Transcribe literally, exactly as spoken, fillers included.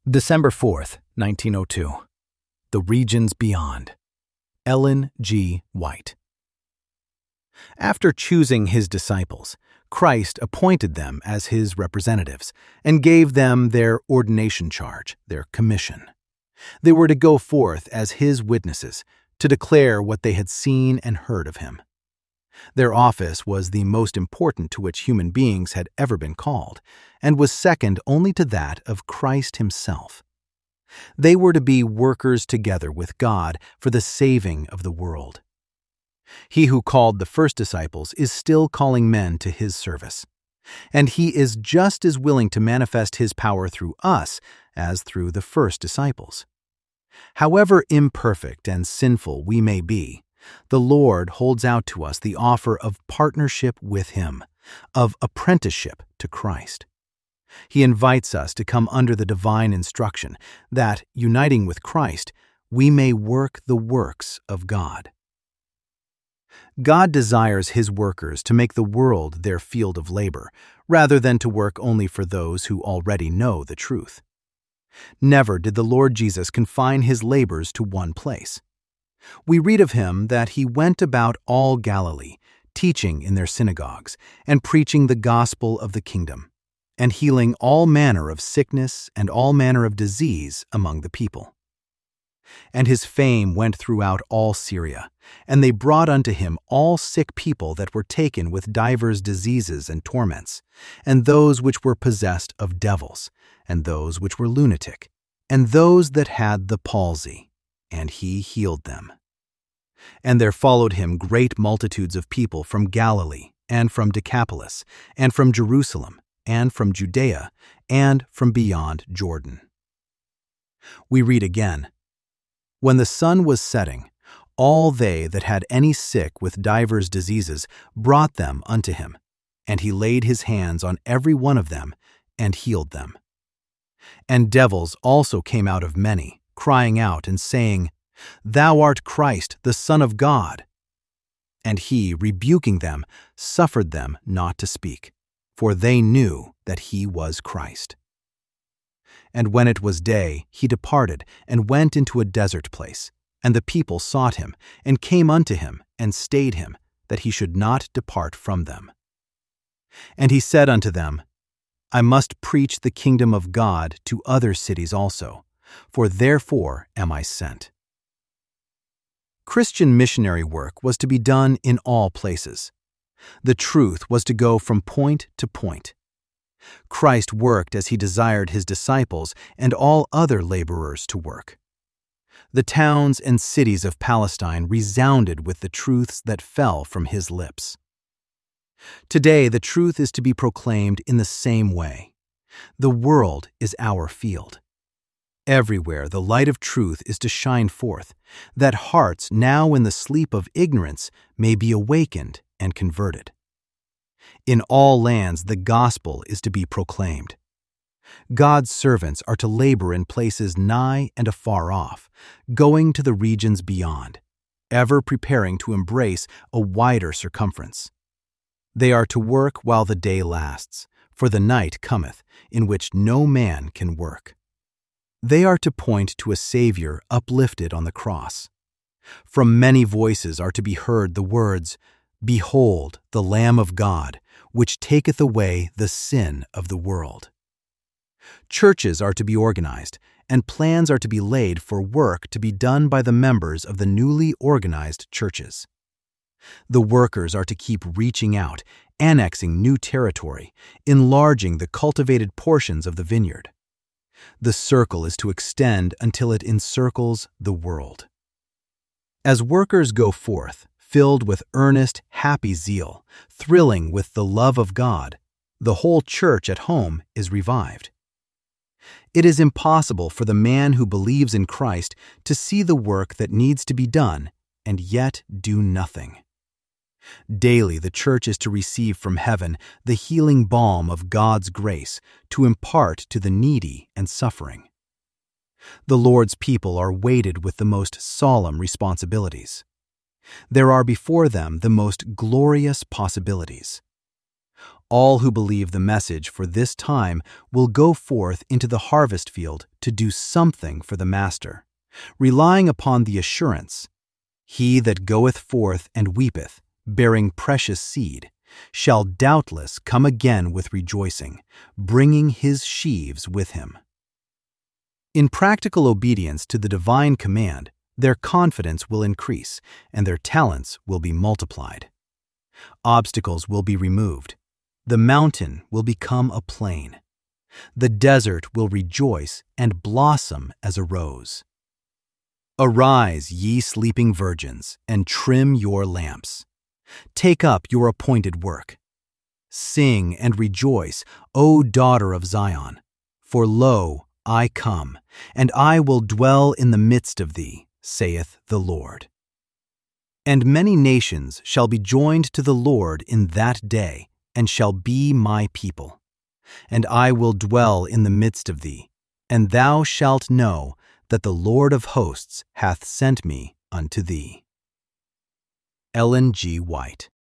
December fourth, nineteen oh two. The Regions Beyond. Ellen G. White. After choosing his disciples, Christ appointed them as his representatives and gave them their ordination charge, their commission. They were to go forth as his witnesses, to declare what they had seen and heard of him. Their office was the most important to which human beings had ever been called, and was second only to that of Christ himself. They were to be workers together with God for the saving of the world. He who called the first disciples is still calling men to his service, and he is just as willing to manifest his power through us as through the first disciples. However imperfect and sinful we may be, the Lord holds out to us the offer of partnership with him, of apprenticeship to Christ. He invites us to come under the divine instruction that, uniting with Christ, we may work the works of God. God desires his workers to make the world their field of labor, rather than to work only for those who already know the truth. Never did the Lord Jesus confine his labors to one place. We read of him that he went about all Galilee, teaching in their synagogues, and preaching the gospel of the kingdom, and healing all manner of sickness and all manner of disease among the people. And his fame went throughout all Syria, and they brought unto him all sick people that were taken with divers diseases and torments, and those which were possessed of devils, and those which were lunatic, and those that had the palsy, and he healed them. And there followed him great multitudes of people from Galilee, and from Decapolis, and from Jerusalem, and from Judea, and from beyond Jordan. We read again, "When the sun was setting, all they that had any sick with divers diseases brought them unto him, and he laid his hands on every one of them, and healed them. And devils also came out of many, crying out and saying, Thou art Christ, the Son of God. And he, rebuking them, suffered them not to speak, for they knew that he was Christ. And when it was day, he departed and went into a desert place, and the people sought him, and came unto him, and stayed him, that he should not depart from them. And he said unto them, I must preach the kingdom of God to other cities also, for therefore am I sent." Christian missionary work was to be done in all places. The truth was to go from point to point. Christ worked as he desired his disciples and all other laborers to work. The towns and cities of Palestine resounded with the truths that fell from his lips. Today, the truth is to be proclaimed in the same way. The world is our field. Everywhere the light of truth is to shine forth, that hearts now in the sleep of ignorance may be awakened and converted. In all lands the gospel is to be proclaimed. God's servants are to labor in places nigh and afar off, going to the regions beyond, ever preparing to embrace a wider circumference. They are to work while the day lasts, for the night cometh, in which no man can work. They are to point to a Savior uplifted on the cross. From many voices are to be heard the words, Behold, the Lamb of God, which taketh away the sin of the world. Churches are to be organized, and plans are to be laid for work to be done by the members of the newly organized churches. The workers are to keep reaching out, annexing new territory, enlarging the cultivated portions of the vineyard. The circle is to extend until it encircles the world. As workers go forth, filled with earnest, happy zeal, thrilling with the love of God, the whole church at home is revived. It is impossible for the man who believes in Christ to see the work that needs to be done and yet do nothing. Daily the church is to receive from heaven the healing balm of God's grace to impart to the needy and suffering. The Lord's people are weighted with the most solemn responsibilities. There are before them the most glorious possibilities. All who believe the message for this time will go forth into the harvest field to do something for the Master, relying upon the assurance, "He that goeth forth and weepeth, bearing precious seed, shall doubtless come again with rejoicing, bringing his sheaves with him." In practical obedience to the divine command, their confidence will increase and their talents will be multiplied. Obstacles will be removed. The mountain will become a plain. The desert will rejoice and blossom as a rose. Arise, ye sleeping virgins, and trim your lamps. Take up your appointed work. Sing and rejoice, O daughter of Zion, for lo, I come, and I will dwell in the midst of thee, saith the Lord. And many nations shall be joined to the Lord in that day, and shall be my people. And I will dwell in the midst of thee, and thou shalt know that the Lord of hosts hath sent me unto thee. Ellen G. White.